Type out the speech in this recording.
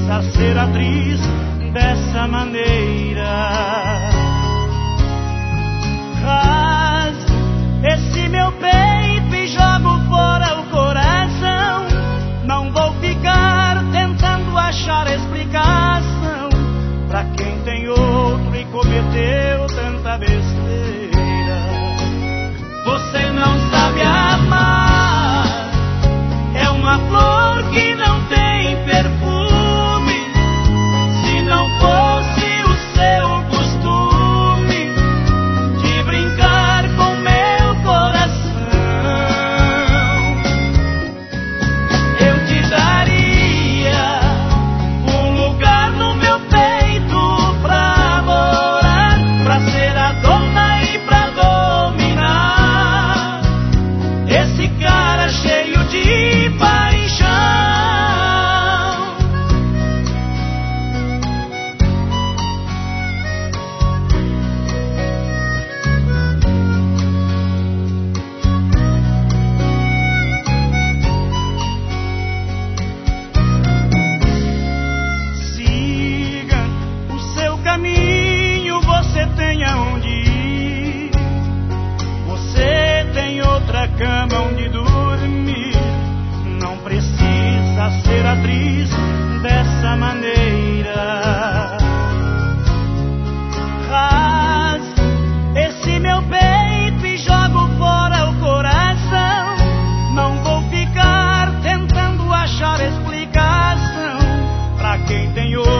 precisa ser atriz dessa maneira. Rasgo esse meu peito e jogo fora o coração. Não vou ficar tentando achar explicação pra quem tem outro e cometeu tanta besteira. Você não sabe amar, é uma flor que não tem perfume. Se não fosse o seu costume de brincar com meu coração, eu te daria um lugar no meu peito pra morar, pra ser a dona e pra dominar esse cara cheio de paixão. Siga o seu caminho, você tem aonde ir, você tem outra cama onde dormir. Não precisa ser atriz dessa maneira. Rasgo esse meu peito e jogo fora o coração. Não vou ficar tentando achar explicação pra quem tem outro